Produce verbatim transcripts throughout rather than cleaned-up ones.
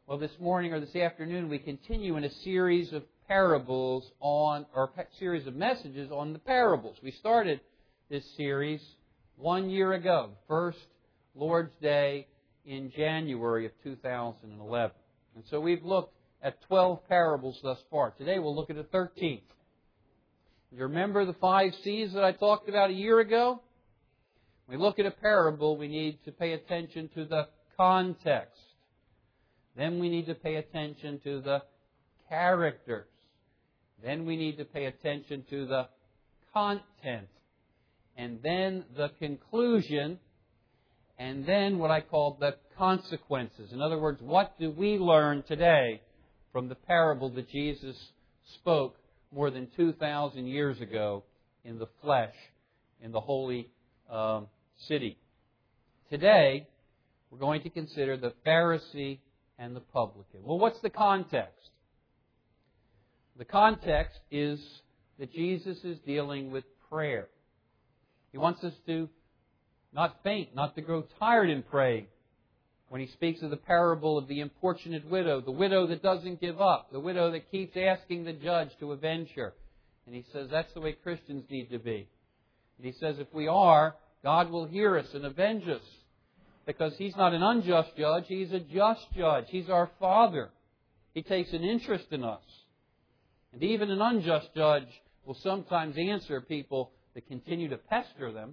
Well, this morning or this afternoon, we continue in a series of parables on, or a series of messages on the parables. We started this series one year ago, first Lord's Day in January of two thousand eleven. And so we've looked at twelve parables thus far. Today we'll look at the thirteenth. You remember the five C's that I talked about a year ago? When we look at a parable, we need to pay attention to the context. Then we need to pay attention to the characters. Then we need to pay attention to the content. And then the conclusion. And then what I call the consequences. In other words, what do we learn today from the parable that Jesus spoke more than two thousand years ago in the flesh in the holy um, city? Today, we're going to consider the Pharisee and the publican. Well, what's the context? The context is that Jesus is dealing with prayer. He wants us to not faint, not to grow tired in praying. When he speaks of the parable of the importunate widow, the widow that doesn't give up, the widow that keeps asking the judge to avenge her. And he says that's the way Christians need to be. And he says if we are, God will hear us and avenge us. Because He's not an unjust judge, He's a just judge. He's our Father. He takes an interest in us. And even an unjust judge will sometimes answer people that continue to pester them.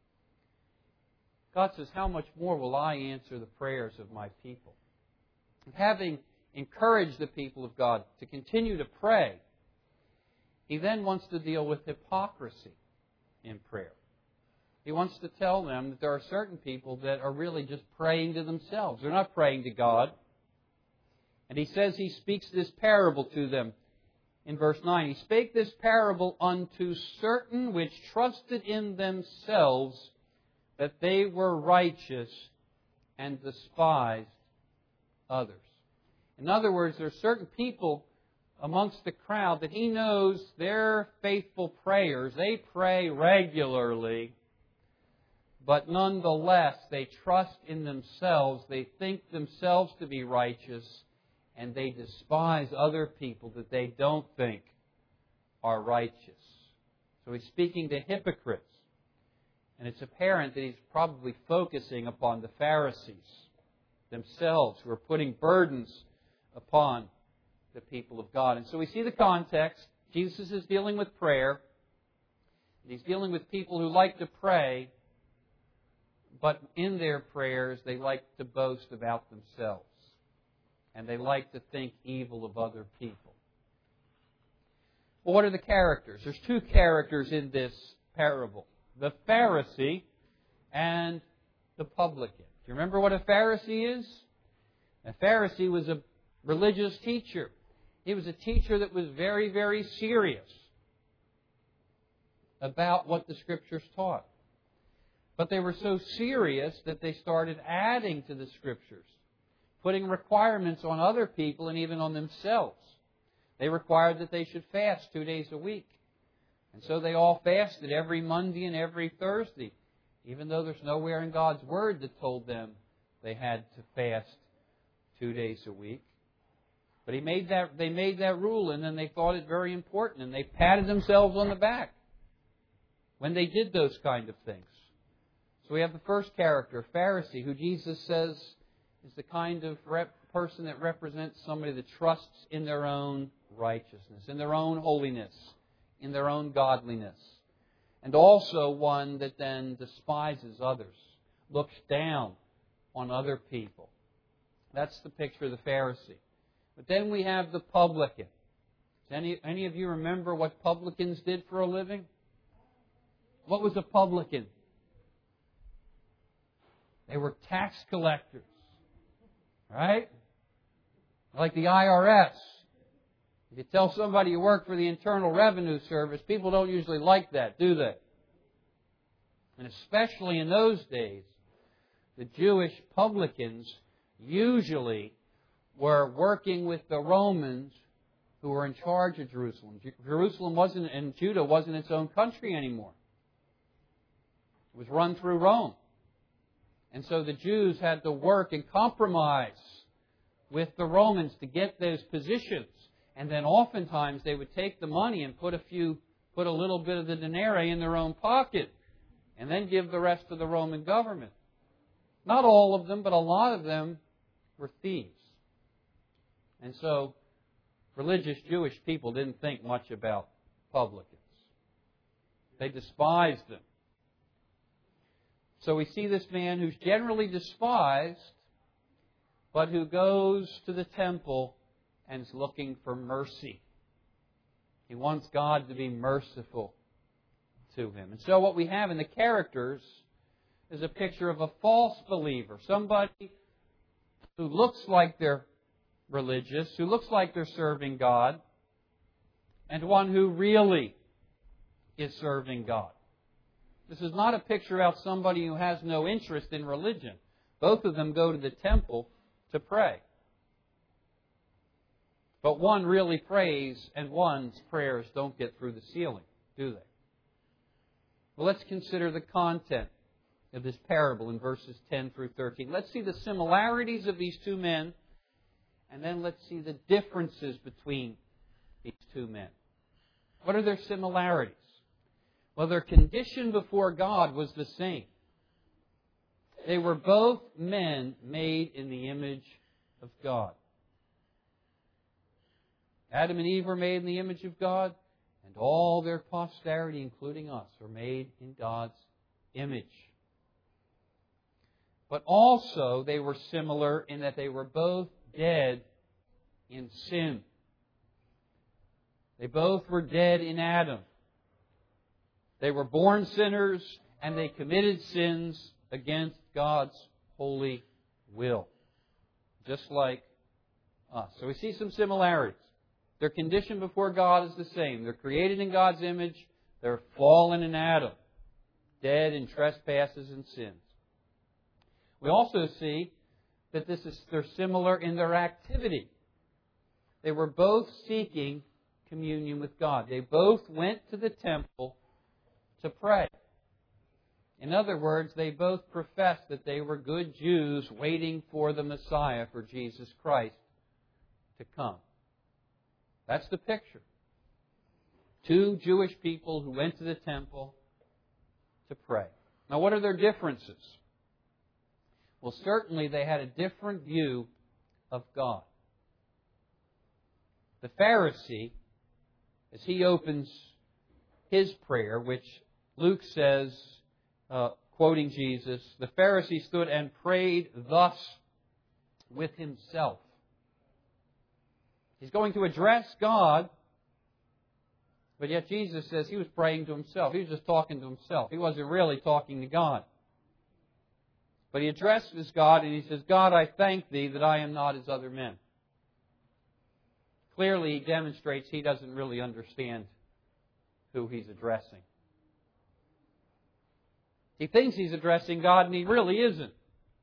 God says, how much more will I answer the prayers of my people? And having encouraged the people of God to continue to pray, He then wants to deal with hypocrisy in prayer. He wants to tell them that there are certain people that are really just praying to themselves. They're not praying to God. And He says He speaks this parable to them in verse nine. He spake this parable unto certain which trusted in themselves that they were righteous and despised others. In other words, there are certain people amongst the crowd that He knows their faithful prayers. They pray regularly. But nonetheless, they trust in themselves, they think themselves to be righteous, and they despise other people that they don't think are righteous. So He's speaking to hypocrites. And it's apparent that He's probably focusing upon the Pharisees themselves, who are putting burdens upon the people of God. And so we see the context. Jesus is dealing with prayer. He's dealing with people who like to pray, but in their prayers, they like to boast about themselves. And they like to think evil of other people. Well, what are the characters? There's two characters in this parable. The Pharisee and the publican. Do you remember what a Pharisee is? A Pharisee was a religious teacher. He was a teacher that was very, very serious about what the Scriptures taught. But they were so serious that they started adding to the Scriptures, putting requirements on other people and even on themselves. They required that they should fast two days a week. And so they all fasted every Monday and every Thursday, even though there's nowhere in God's Word that told them they had to fast two days a week. But he made that, they made that rule, and then they thought it very important, and they patted themselves on the back when they did those kind of things. So we have the first character, Pharisee, who Jesus says is the kind of rep- person that represents somebody that trusts in their own righteousness, in their own holiness, in their own godliness. And also one that then despises others, looks down on other people. That's the picture of the Pharisee. But then we have the publican. Does any, any of you remember what publicans did for a living? What was a publican? They were tax collectors. Right? Like the I R S. If you tell somebody you work for the Internal Revenue Service, people don't usually like that, do they? And especially in those days, the Jewish publicans usually were working with the Romans who were in charge of Jerusalem. Jerusalem wasn't, and Judah wasn't its own country anymore. It was run through Rome. And so the Jews had to work and compromise with the Romans to get those positions. And then oftentimes they would take the money and put a few, put a little bit of the denarii in their own pocket and then give the rest to the Roman government. Not all of them, but a lot of them were thieves. And so religious Jewish people didn't think much about publicans. They despised them. So we see this man who's generally despised, but who goes to the temple and is looking for mercy. He wants God to be merciful to him. And so what we have in the characters is a picture of a false believer, somebody who looks like they're religious, who looks like they're serving God, and one who really is serving God. This is not a picture about somebody who has no interest in religion. Both of them go to the temple to pray. But one really prays, and one's prayers don't get through the ceiling, do they? Well, let's consider the content of this parable in verses ten through thirteen. Let's see the similarities of these two men, and then let's see the differences between these two men. What are their similarities? Well, their condition before God was the same. They were both men made in the image of God. Adam and Eve were made in the image of God, and all their posterity, including us, are made in God's image. But also they were similar in that they were both dead in sin. They both were dead in Adam. They were born sinners, and they committed sins against God's holy will, just like us. So we see some similarities. Their condition before God is the same. They're created in God's image. They're fallen in Adam, dead in trespasses and sins. We also see that this is they're similar in their activity. They were both seeking communion with God. They both went to the temple to pray. In other words, they both professed that they were good Jews waiting for the Messiah, for Jesus Christ, to come. That's the picture. Two Jewish people who went to the temple to pray. Now, what are their differences? Well, certainly they had a different view of God. The Pharisee, as he opens his prayer, which Luke says, uh, quoting Jesus, the Pharisee stood and prayed thus with himself. He's going to address God, but yet Jesus says he was praying to himself. He was just talking to himself. He wasn't really talking to God. But he addresses God and he says, God, I thank Thee that I am not as other men. Clearly, he demonstrates he doesn't really understand who he's addressing. He thinks he's addressing God, and he really isn't.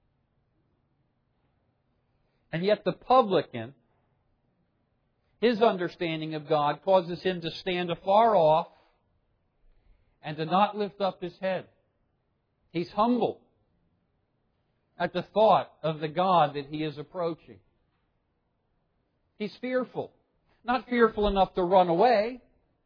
And yet the publican, his understanding of God causes him to stand afar off and to not lift up his head. He's humble at the thought of the God that he is approaching. He's fearful. Not fearful enough to run away,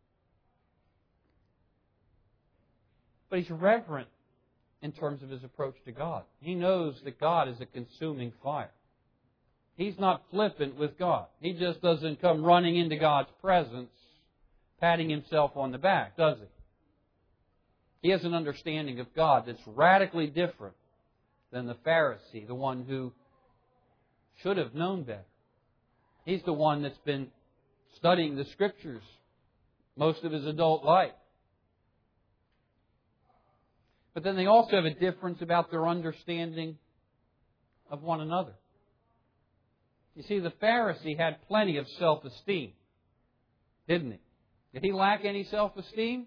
but he's reverent in terms of his approach to God. He knows that God is a consuming fire. He's not flippant with God. He just doesn't come running into God's presence, patting himself on the back, does he? He has an understanding of God that's radically different than the Pharisee, the one who should have known better. He's the one that's been studying the Scriptures most of his adult life. But then they also have a difference about their understanding of one another. You see, the Pharisee had plenty of self-esteem, didn't he? Did he lack any self-esteem?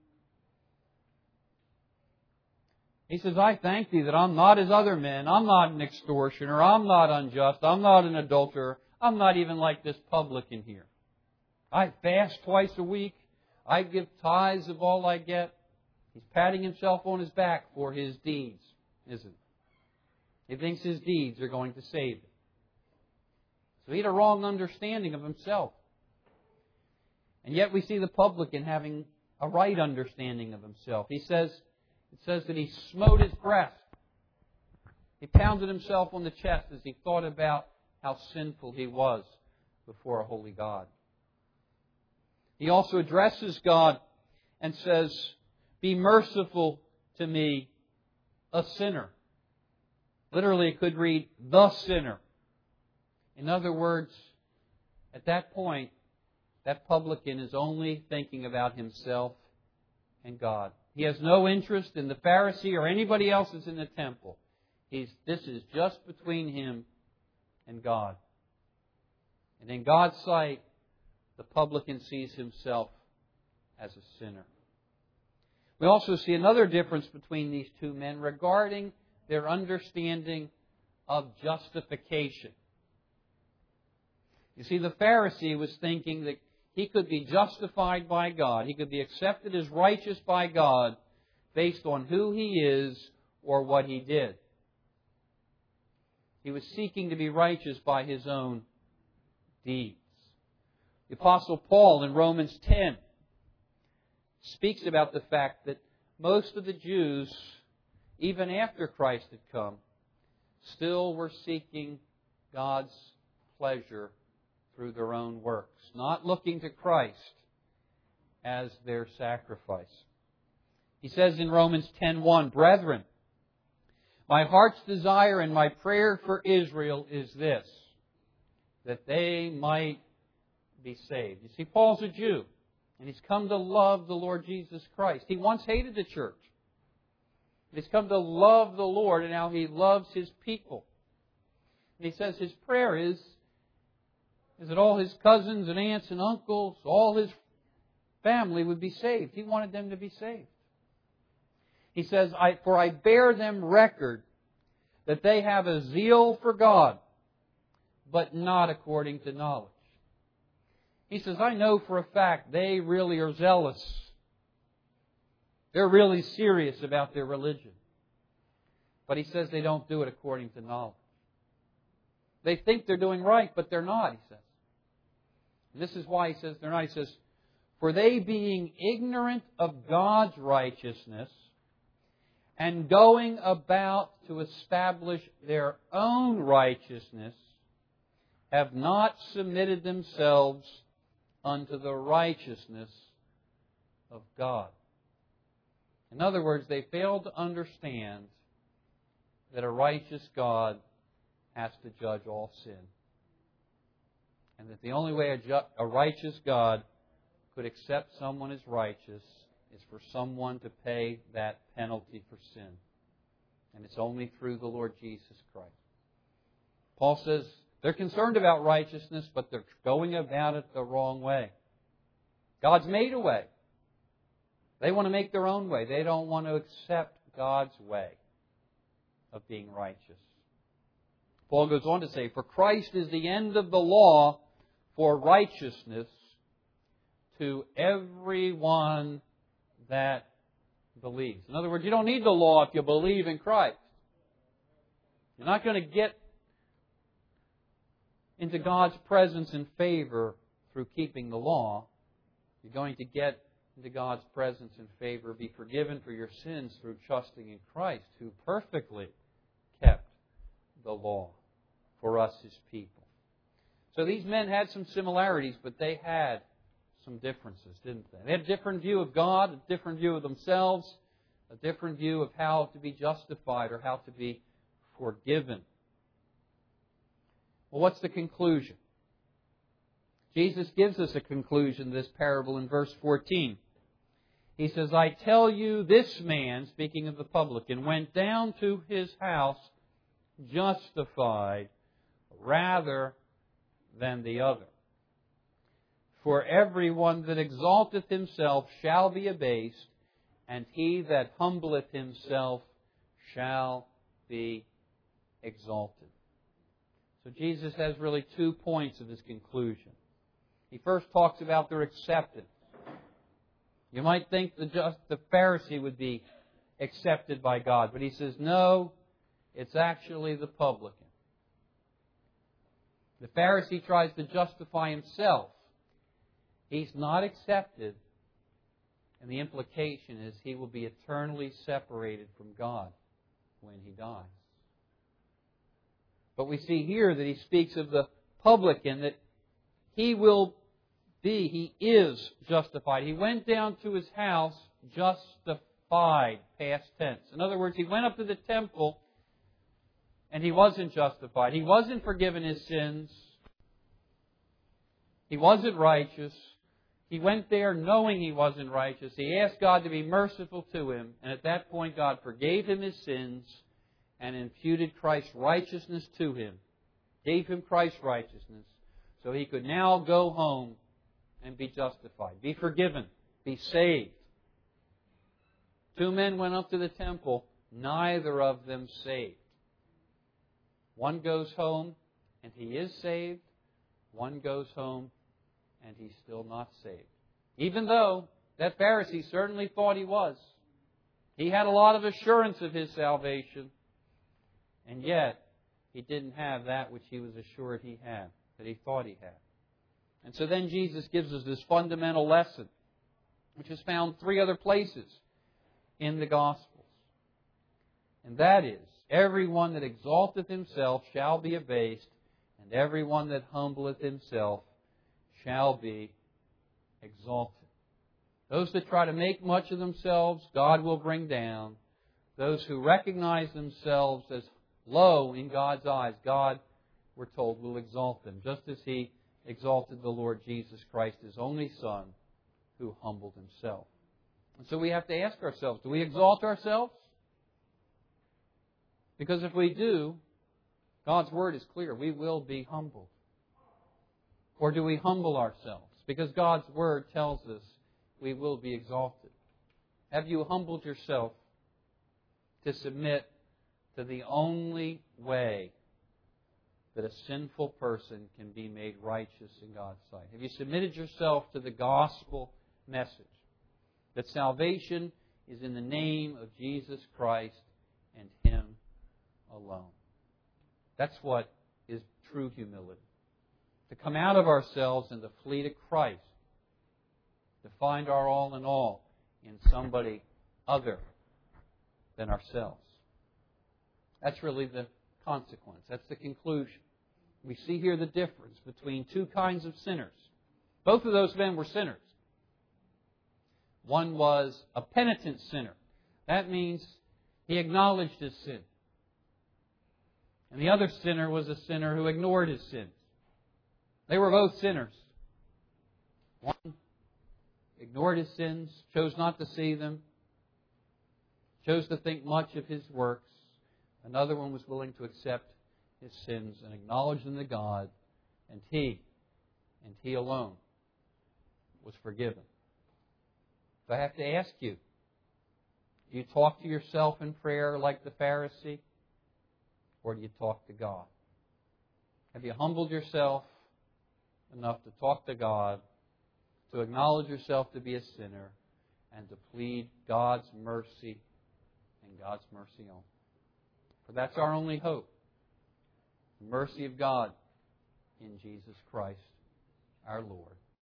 He says, I thank Thee that I'm not as other men. I'm not an extortioner. I'm not unjust. I'm not an adulterer. I'm not even like this publican here. I fast twice a week. I give tithes of all I get. He's patting himself on his back for his deeds, isn't he? He thinks his deeds are going to save him. So he had a wrong understanding of himself. And yet we see the publican having a right understanding of himself. He says, it says that he smote his breast. He pounded himself on the chest as he thought about how sinful he was before a holy God. He also addresses God and says, "Be merciful to me, a sinner." Literally, it could read, "the sinner." In other words, at that point, that publican is only thinking about himself and God. He has no interest in the Pharisee or anybody else that's in the temple. He's, this is just between him and God. And in God's sight, the publican sees himself as a sinner. We also see another difference between these two men regarding their understanding of justification. You see, the Pharisee was thinking that he could be justified by God. He could be accepted as righteous by God based on who he is or what he did. He was seeking to be righteous by his own deeds. The Apostle Paul in Romans ten speaks about the fact that most of the Jews, even after Christ had come, still were seeking God's pleasure through their own works, not looking to Christ as their sacrifice. He says in Romans ten one, "Brethren, my heart's desire and my prayer for Israel is this, that they might be saved." You see, Paul's a Jew, and he's come to love the Lord Jesus Christ. He once hated the church. He's come to love the Lord, and now he loves His people. And he says his prayer is, is that all his cousins and aunts and uncles, all his family would be saved. He wanted them to be saved. He says, I, "For I bear them record that they have a zeal for God, but not according to knowledge." He says, I know for a fact they really are zealous. They're really serious about their religion. But he says they don't do it according to knowledge. They think they're doing right, but they're not, he says. And this is why he says they're not. He says, "For they being ignorant of God's righteousness and going about to establish their own righteousness, have not submitted themselves unto the righteousness of God." In other words, they failed to understand that a righteous God has to judge all sin. And that the only way a, ju- a righteous God could accept someone as righteous is for someone to pay that penalty for sin. And it's only through the Lord Jesus Christ. Paul says they're concerned about righteousness, but they're going about it the wrong way. God's made a way. They want to make their own way. They don't want to accept God's way of being righteous. Paul goes on to say, "For Christ is the end of the law for righteousness to everyone that believes." In other words, you don't need the law if you believe in Christ. You're not going to get into God's presence and favor through keeping the law. You're going to get into God's presence and favor, be forgiven for your sins through trusting in Christ, who perfectly kept the law for us, His people. So these men had some similarities, but they had some differences, didn't they? They had a different view of God, a different view of themselves, a different view of how to be justified or how to be forgiven. Well, what's the conclusion? Jesus gives us a conclusion to this parable in verse fourteen. He says, "I tell you, this man," speaking of the publican, "went down to his house justified rather than the other. For everyone that exalteth himself shall be abased, and he that humbleth himself shall be exalted." So Jesus has really two points of his conclusion. He first talks about their acceptance. You might think the, just, the Pharisee would be accepted by God, but he says, no, it's actually the publican. The Pharisee tries to justify himself. He's not accepted, and the implication is he will be eternally separated from God when he dies. But we see here that he speaks of the publican, that he will be, he is justified. He went down to his house justified, past tense. In other words, he went up to the temple and he wasn't justified. He wasn't forgiven his sins. He wasn't righteous. He went there knowing he wasn't righteous. He asked God to be merciful to him. And at that point, God forgave him his sins and imputed Christ's righteousness to him. Gave him Christ's righteousness. So he could now go home and be justified. Be forgiven. Be saved. Two men went up to the temple. Neither of them saved. One goes home and he is saved. One goes home and he's still not saved. Even though that Pharisee certainly thought he was. He had a lot of assurance of his salvation. And yet, he didn't have that which he was assured he had, that he thought he had. And so then Jesus gives us this fundamental lesson, which is found three other places in the Gospels. And that is, everyone that exalteth himself shall be abased, and everyone that humbleth himself shall be exalted. Those that try to make much of themselves, God will bring down. Those who recognize themselves as low in God's eyes, God, we're told, will exalt them, just as He exalted the Lord Jesus Christ, His only Son, who humbled Himself. And so we have to ask ourselves, do we exalt ourselves? Because if we do, God's Word is clear, we will be humbled. Or do we humble ourselves? Because God's Word tells us we will be exalted. Have you humbled yourself to submit to the only way that a sinful person can be made righteous in God's sight? Have you submitted yourself to the gospel message that salvation is in the name of Jesus Christ and Him alone? That's what is true humility. To come out of ourselves and to flee to Christ. To find our all in all in somebody other than ourselves. That's really the consequence. That's the conclusion. We see here the difference between two kinds of sinners. Both of those men were sinners. One was a penitent sinner. That means he acknowledged his sin. And the other sinner was a sinner who ignored his sins. They were both sinners. One ignored his sins, chose not to see them, chose to think much of his works. Another one was willing to accept his sins and acknowledge them to God, and he, and he alone, was forgiven. So I have to ask you, do you talk to yourself in prayer like the Pharisee, or do you talk to God? Have you humbled yourself enough to talk to God, to acknowledge yourself to be a sinner, and to plead God's mercy and God's mercy only? For that's our only hope. The mercy of God in Jesus Christ, our Lord.